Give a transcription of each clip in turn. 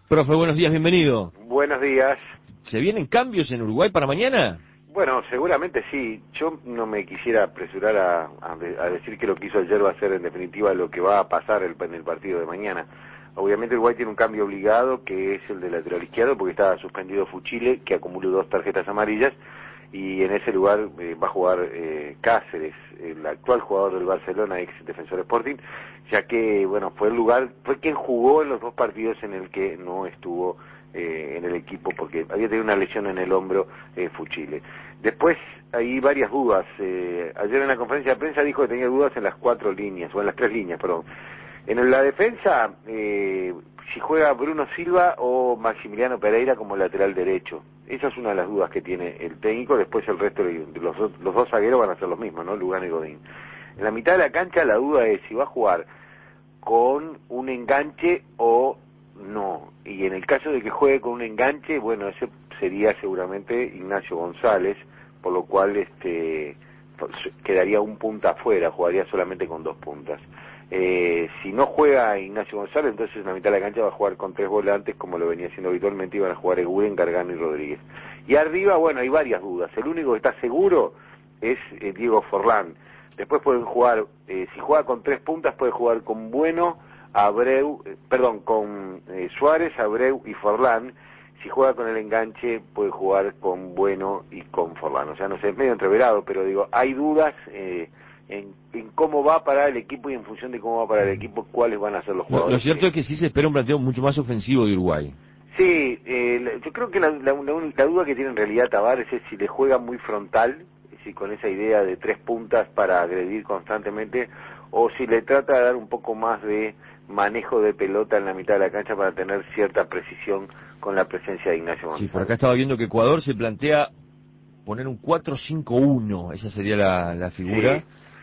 Profe, buenos días, bienvenido. Buenos días. ¿Se vienen cambios en Uruguay para mañana? Bueno, seguramente sí. Yo no me quisiera apresurar a decir que lo que hizo ayer va a ser en definitiva lo que va a pasar en el partido de mañana. Obviamente Uruguay tiene un cambio obligado, que es el de lateral izquierdo, porque está suspendido Fuchile, que acumuló 2 tarjetas amarillas, y en ese lugar va a jugar Cáceres, el actual jugador del Barcelona, ex Defensor Sporting, ya que, bueno, fue quien jugó en los 2 partidos en el que no estuvo en el equipo, porque había tenido una lesión en el hombro Fuchile. Después hay varias dudas. Ayer en la conferencia de prensa dijo que tenía dudas en las 4 líneas, o en las 3 líneas, perdón. En la defensa, si juega Bruno Silva o Maximiliano Pereira como lateral derecho. Esa es una de las dudas que tiene el técnico. Después el resto de los 2 zagueros van a ser los mismos, ¿no? Lugano y Godín. En la mitad de la cancha la duda es si va a jugar con un enganche o no. Y en el caso de que juegue con un enganche, bueno, ese sería seguramente Ignacio González, por lo cual quedaría un punta afuera, jugaría solamente con 2 puntas. Si no juega Ignacio González, entonces en la mitad de la cancha va a jugar con 3 volantes, como lo venía haciendo habitualmente, y van a jugar Eguren, Gargano y Rodríguez. Y arriba, bueno, hay varias dudas. El único que está seguro es Diego Forlán. Después pueden jugar, si juega con 3 puntas, puede jugar con Bueno, con Suárez, Abreu y Forlán. Si juega con el enganche, puede jugar con Bueno y con Forlán. O sea, no sé, es medio entreverado, pero digo, hay dudas en cómo va a parar el equipo, y en función de cómo va a parar el equipo, cuáles van a ser los jugadores. Lo cierto es que sí se espera un planteo mucho más ofensivo de Uruguay. Sí, yo creo que la duda que tiene en realidad Tavares es si le juega muy frontal, si con esa idea de 3 puntas para agredir constantemente, o si le trata de dar un poco más de manejo de pelota en la mitad de la cancha para tener cierta precisión con la presencia de Ignacio González. Sí, por acá estaba viendo que Ecuador se plantea poner un 4-5-1, esa sería la figura. Sí.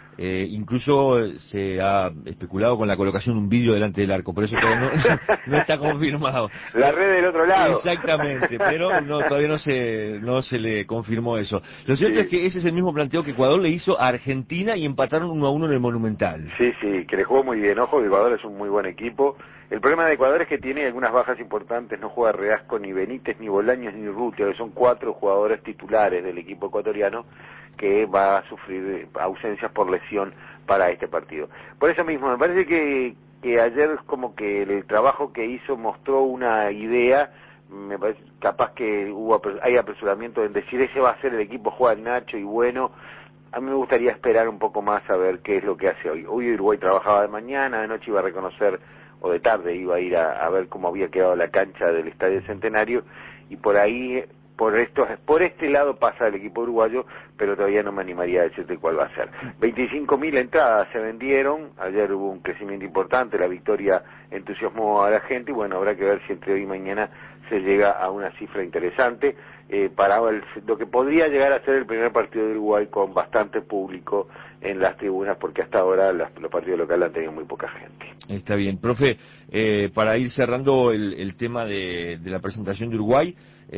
Incluso se ha especulado con la colocación de un vidrio delante del arco, por eso todavía no está confirmado. La red del otro lado. Exactamente, pero todavía no se le confirmó eso. Lo cierto es que ese es el mismo planteo que Ecuador le hizo a Argentina y empataron 1-1 en el Monumental. Sí, que le jugó muy bien. Ojo, Ecuador es un muy buen equipo. El problema de Ecuador es que tiene algunas bajas importantes. No juega Reasco, ni Benítez, ni Bolaños, ni Urrutia, que son 4 jugadores titulares del equipo ecuatoriano, que va a sufrir ausencias por lesión para este partido. Por eso mismo, me parece que ayer como que el trabajo que hizo mostró una idea. Me parece capaz que hay apresuramiento en decir ese va a ser el equipo, juega Nacho y Bueno. A mí me gustaría esperar un poco más a ver qué es lo que hace hoy. Hoy Uruguay trabajaba de mañana, de noche iba a reconocer, o de tarde iba a ir a ver cómo había quedado la cancha del Estadio Centenario, y por ahí, por este lado pasa el equipo uruguayo, pero todavía no me animaría a decirte cuál va a ser. 25.000 entradas se vendieron, ayer hubo un crecimiento importante, la victoria entusiasmó a la gente, y bueno, habrá que ver si entre hoy y mañana se llega a una cifra interesante para lo que podría llegar a ser el primer partido de Uruguay con bastante público en las tribunas, porque hasta ahora los partidos locales han tenido muy poca gente. Está bien. Profe, para ir cerrando el tema de la presentación de Uruguay,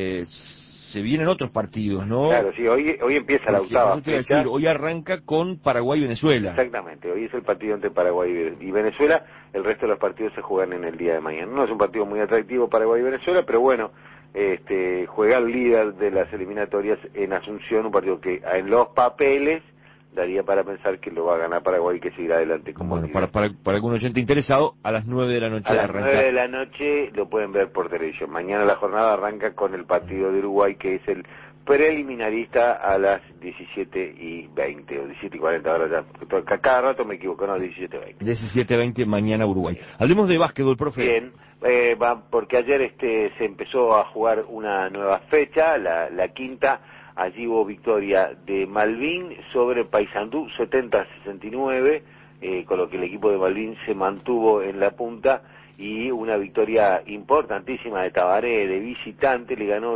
se vienen otros partidos, ¿no? Claro, sí, hoy empieza la octava fecha. Hoy arranca con Paraguay y Venezuela. Exactamente, hoy es el partido entre Paraguay y Venezuela. El resto de los partidos se juegan en el día de mañana. No es un partido muy atractivo Paraguay y Venezuela, pero bueno, juega el líder de las eliminatorias en Asunción, un partido que en los papeles daría para pensar que lo va a ganar Paraguay y que seguirá adelante como líder. Para algún oyente interesado, a las 9 de la noche arranca. A las 9 de la noche lo pueden ver por televisión. Mañana la jornada arranca con el partido de Uruguay, que es el preliminarista, a las 17:20 o 17:40, ahora ya, cada rato me equivoco, no, 17:20. 17:20 mañana Uruguay. Hablemos de básquetbol, profe. Bien, porque ayer se empezó a jugar una nueva fecha, la quinta. Allí hubo victoria de Malvin sobre Paysandú, 70-69, con lo que el equipo de Malvin se mantuvo en la punta, y una victoria importantísima de Tabaré de visitante, le ganó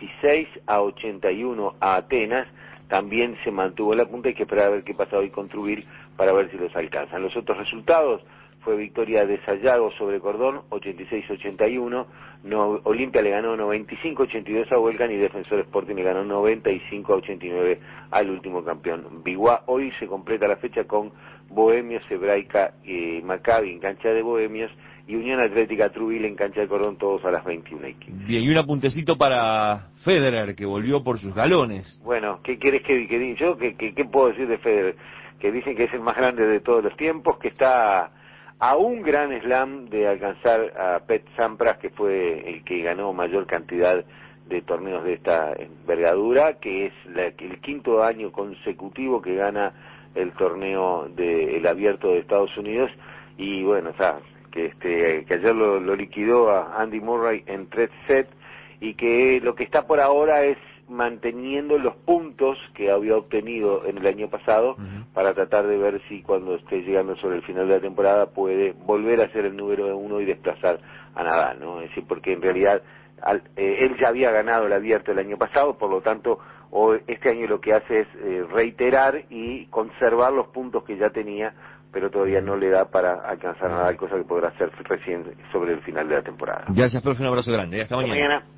86-81 a Atenas, también se mantuvo en la punta. Hay que esperar a ver qué pasa hoy con Truville para ver si los alcanzan. Los otros resultados: fue victoria de Sayago sobre Cordón, 86-81, Olimpia le ganó 95-82 a Huelcan, y Defensor Sporting le ganó 95-89 al último campeón, Biguá. Hoy se completa la fecha con Bohemios, Hebraica y Maccabi en cancha de Bohemios, y Unión Atlética Trujillo en Cancha de Cordón, todos a las 21:15. Bien, y un apuntecito para Federer, que volvió por sus galones. Bueno, ¿qué quieres que diga? Yo, ¿qué puedo decir de Federer? Que dicen que es el más grande de todos los tiempos, que está a un gran slam de alcanzar a Pete Sampras, que fue el que ganó mayor cantidad de torneos de esta envergadura, que es el quinto año consecutivo que gana el torneo del Abierto de Estados Unidos, y bueno, o sea, que ayer lo liquidó a Andy Murray en 3 sets, y que lo que está por ahora es manteniendo los puntos que había obtenido en el año pasado, para tratar de ver si cuando esté llegando sobre el final de la temporada puede volver a ser el número 1 y desplazar a Nadal, ¿no? Es decir, porque en realidad él ya había ganado el Abierto el año pasado, por lo tanto este año lo que hace es reiterar y conservar los puntos que ya tenía, pero todavía no le da para alcanzar a Nadal, cosa que podrá hacer recién sobre el final de la temporada. Gracias, profe, un abrazo grande. Hasta mañana.